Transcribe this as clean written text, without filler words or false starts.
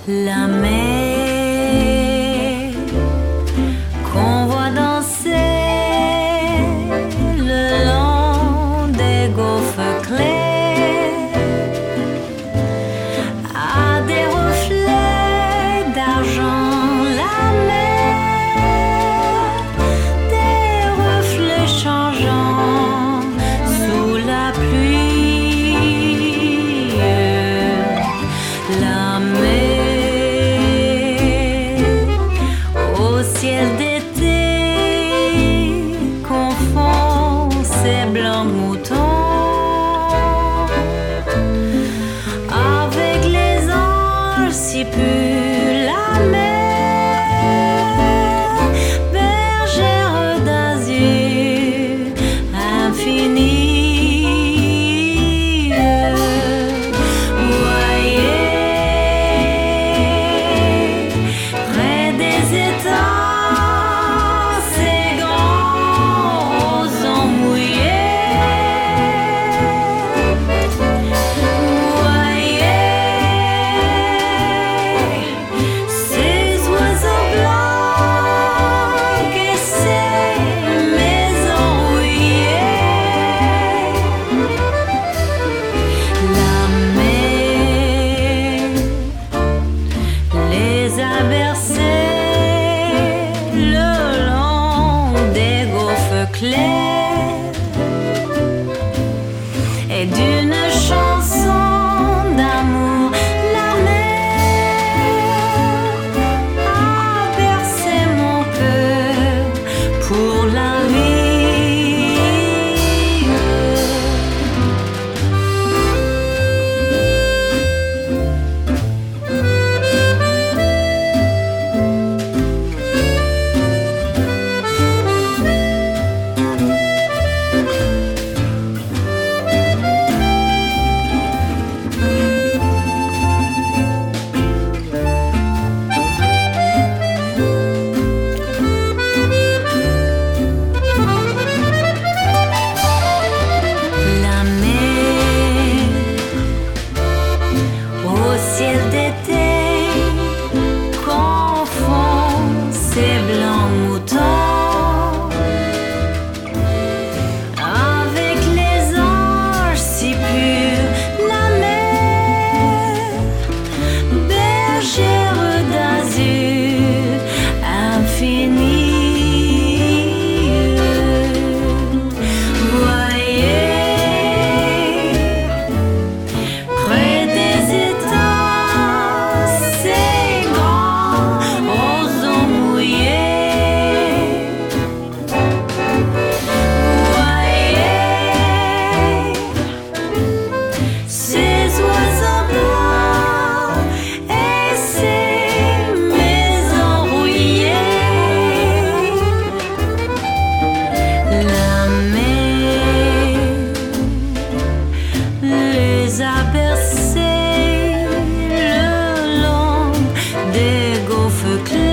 La mer qu'on voit danser le long des gouffres clairs a des reflets d'argent. La mer, des reflets changeants sous la pluie. La mer au ciel d'été confond ses blancs moutons avec les anges si purs. La mer, bergère d'azur infinie. Et d'une chanson d'amour, la mer a bercé mon cœur pour la vie. Ciel d'été confond ces blancs moutons avec les anges si purs. La mer, bergère d'azur infinie. A bercé le long des gouffres clairs.